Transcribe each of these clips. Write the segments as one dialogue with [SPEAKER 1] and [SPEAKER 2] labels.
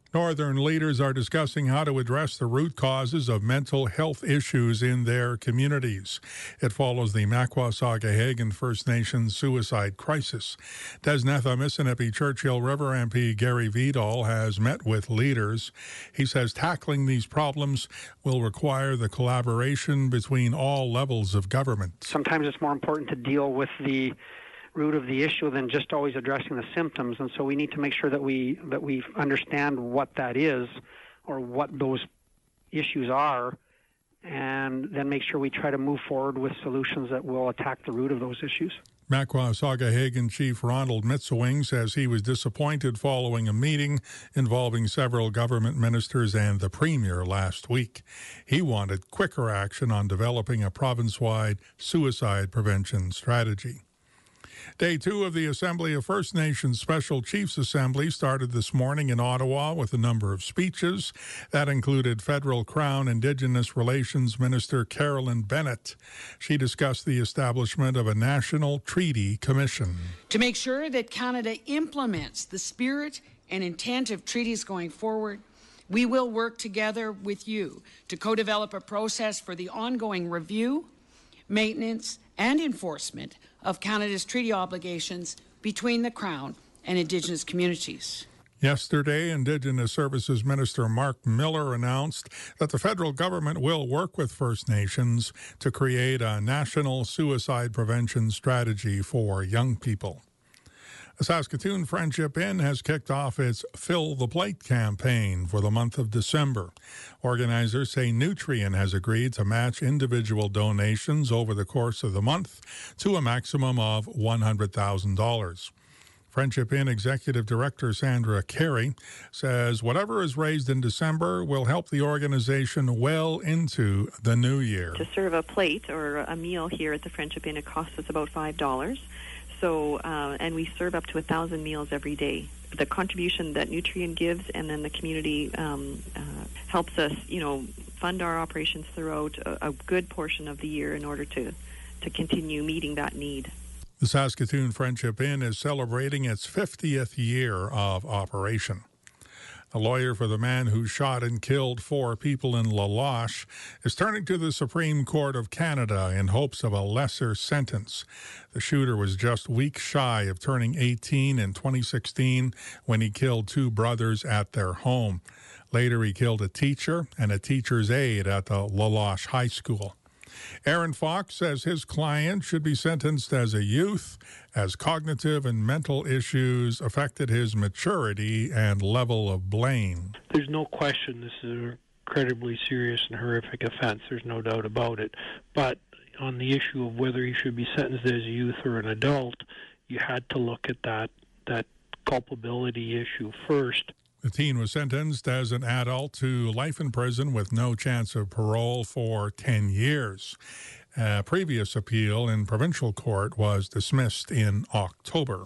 [SPEAKER 1] Northern leaders are discussing how to address the root causes of mental health issues in their communities. It follows the Makwa-Saugahegan First Nations suicide crisis. Desnetha Mississippi Churchill River MP Gary Vidal has met with leaders. He says tackling these problems will require the collaboration between all levels of government.
[SPEAKER 2] Sometimes it's more important to deal with the root of the issue than just always addressing the symptoms, and so we need to make sure that we understand what that is or what those issues are, and then make sure we try to move forward with solutions that will attack the root of those issues.
[SPEAKER 1] Makwa-Saugahegan Chief Ronald Mitsawing says he was disappointed following a meeting involving several government ministers and the Premier last week. He wanted quicker action on developing a province-wide suicide prevention strategy. Day 2 of the Assembly of First Nations Special Chiefs Assembly started this morning in Ottawa with a number of speeches. That included Federal Crown Indigenous Relations Minister Carolyn Bennett. She discussed the establishment of a National Treaty Commission.
[SPEAKER 3] To make sure that Canada implements the spirit and intent of treaties going forward, we will work together with you to co-develop a process for the ongoing review, maintenance, and enforcement of Canada's treaty obligations between the Crown and Indigenous communities.
[SPEAKER 1] Yesterday, Indigenous Services Minister Mark Miller announced that the federal government will work with First Nations to create a national suicide prevention strategy for young people. The Saskatoon Friendship Inn has kicked off its Fill the Plate campaign for the month of December. Organizers say Nutrien has agreed to match individual donations over the course of the month to a maximum of $100,000. Friendship Inn Executive Director Sandra Carey says whatever is raised in December will help the organization well into the new year.
[SPEAKER 4] To serve a plate or a meal here at the Friendship Inn, it costs us about $5. So, and we serve up to 1,000 meals every day. The contribution that Nutrien gives, and then the community helps us, fund our operations throughout a good portion of the year in order to continue meeting that need.
[SPEAKER 1] The Saskatoon Friendship Inn is celebrating its 50th year of operation. A lawyer for the man who shot and killed 4 people in La Loche is turning to the Supreme Court of Canada in hopes of a lesser sentence. The shooter was just weeks shy of turning 18 in 2016 when he killed 2 brothers at their home. Later, he killed a teacher and a teacher's aide at the La Loche High School. Aaron Fox says his client should be sentenced as a youth, as cognitive and mental issues affected his maturity and level of blame.
[SPEAKER 5] There's no question this is an incredibly serious and horrific offense. There's no doubt about it. But on the issue of whether he should be sentenced as a youth or an adult, you had to look at that culpability issue first.
[SPEAKER 1] The teen was sentenced as an adult to life in prison with no chance of parole for 10 years. A previous appeal in provincial court was dismissed in October.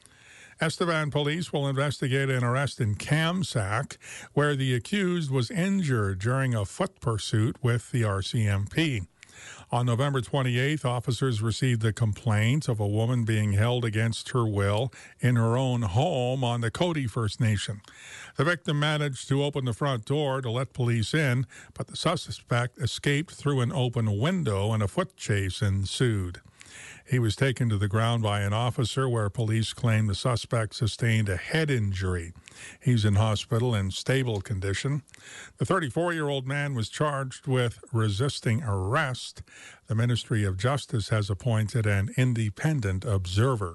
[SPEAKER 1] Estevan police will investigate an arrest in Kamsack, where the accused was injured during a foot pursuit with the RCMP. On November 28th, officers received a complaint of a woman being held against her will in her own home on the Cody First Nation. The victim managed to open the front door to let police in, but the suspect escaped through an open window and a foot chase ensued. He was taken to the ground by an officer where police claim the suspect sustained a head injury. He's in hospital in stable condition. The 34-year-old man was charged with resisting arrest. The Ministry of Justice has appointed an independent observer.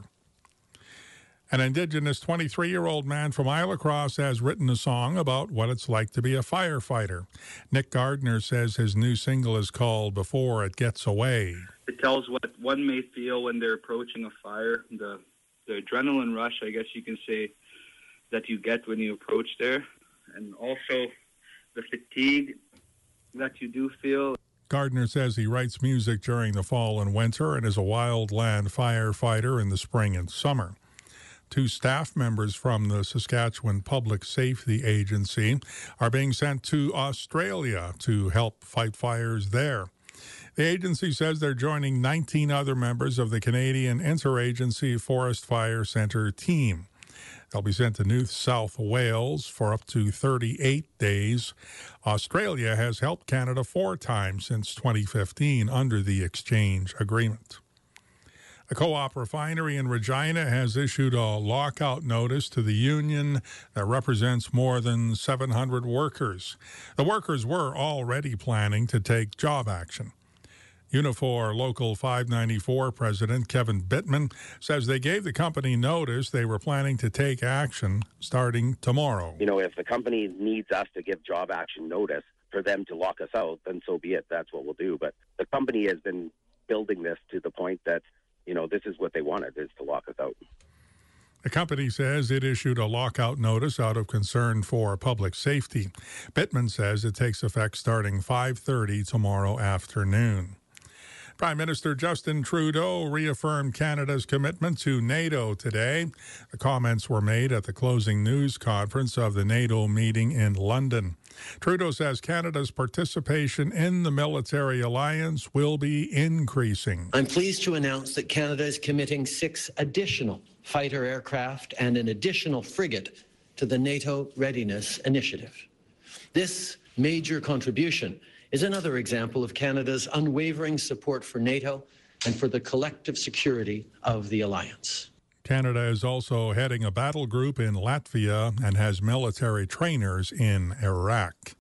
[SPEAKER 1] An Indigenous 23-year-old man from Isla Crosse has written a song about what it's like to be a firefighter. Nick Gardner says his new single is called Before It Gets Away.
[SPEAKER 6] It tells what one may feel when they're approaching a fire, the adrenaline rush, I guess you can say, that you get when you approach there, and also the fatigue that you do feel.
[SPEAKER 1] Gardner says he writes music during the fall and winter and is a wildland firefighter in the spring and summer. 2 staff members from the Saskatchewan Public Safety Agency are being sent to Australia to help fight fires there. The agency says they're joining 19 other members of the Canadian Interagency Forest Fire Centre team. They'll be sent to New South Wales for up to 38 days. Australia has helped Canada 4 times since 2015 under the exchange agreement. The Co-op refinery in Regina has issued a lockout notice to the union that represents more than 700 workers. The workers were already planning to take job action. Unifor Local 594 President Kevin Bittman says they gave the company notice they were planning to take action starting tomorrow.
[SPEAKER 7] You know, if the company needs us to give job action notice for them to lock us out, then so be it. That's what we'll do. But the company has been building this to the point that, you know, this is what they wanted, is to lock us out.
[SPEAKER 1] The company says it issued a lockout notice out of concern for public safety. Bittman says it takes effect starting 5:30 tomorrow afternoon. Prime Minister Justin Trudeau reaffirmed Canada's commitment to NATO today. The comments were made at the closing news conference of the NATO meeting in London. Trudeau says Canada's participation in the military alliance will be increasing.
[SPEAKER 8] I'm pleased to announce that Canada is committing 6 additional fighter aircraft and an additional frigate to the NATO Readiness Initiative. This major contribution is another example of Canada's unwavering support for NATO and for the collective security of the alliance.
[SPEAKER 1] Canada is also heading a battle group in Latvia and has military trainers in Iraq.